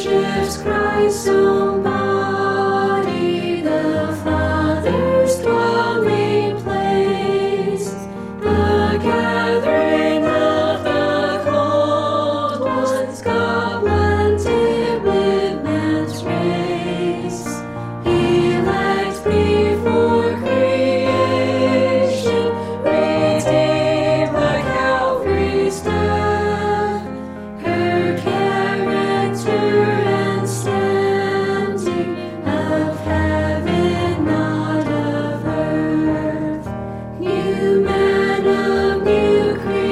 worships Christ's own body, the Father's dwelling place, the gathering of the called ones, God blended with man's race. Elect before creation, redeemed by Calvary's death. Her character and standing of heaven, not of earth. New man of new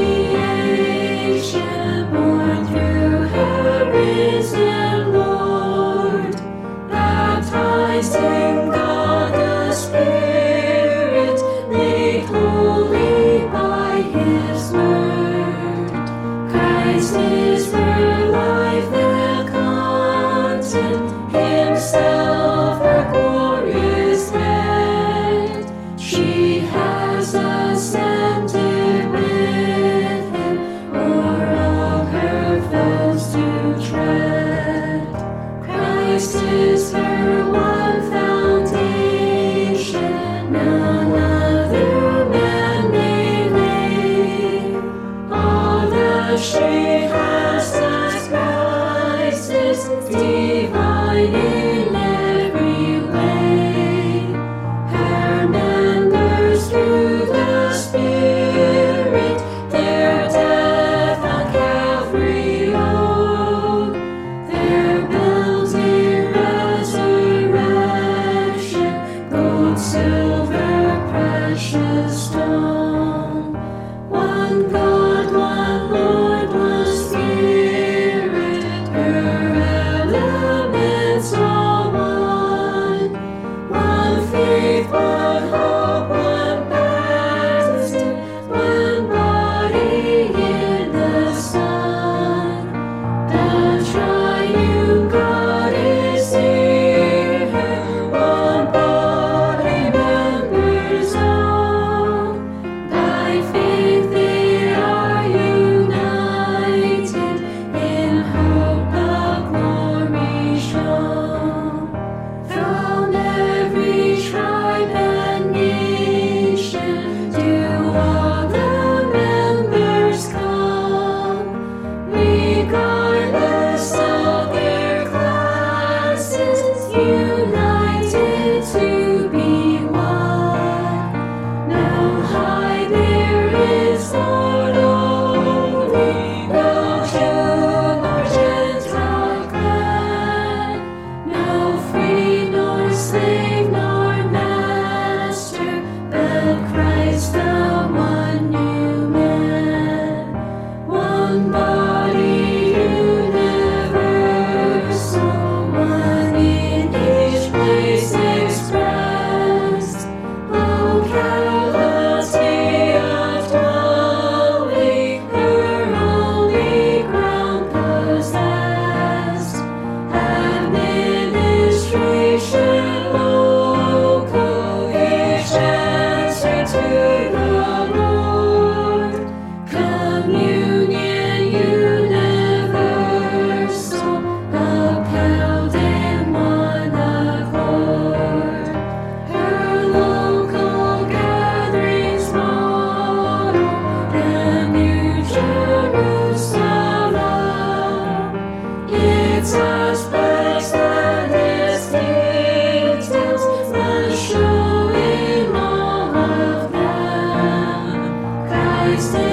creation, born through her risen Lord, baptized in God the Spirit, made holy by His word. Christ is her life and content, Himself her glorious head. She has ascended with Him, o'er all her foes to tread. Christ is her one foundation, none other man may lay. All that she has as Christ is divine in every way. Her members through the Spirit their death on Calvary owed. Their building resurrection, gold, silver, precious stone. One God, one Lord, one Spirit, her elements all one. One faith, one hope, one baptism, one body in the Son. The triune God is in her, one body members own. By faith they are united, in hope the glory shown. From every tribe and nation do all the members come, regardless of their classes, united to be one. No high there is, Lord only, no Jew nor Gentile glad, no free nor slave nor master, but Christ the one new man. One body universal, one in each place expressed, locality of dwelling, her only ground possessed. Administration local, each answer to the Lord. Communion universal, upheld in one accord. Her local gatherings model the New Jerusalem. Its aspects and its details must show in all of them. Christ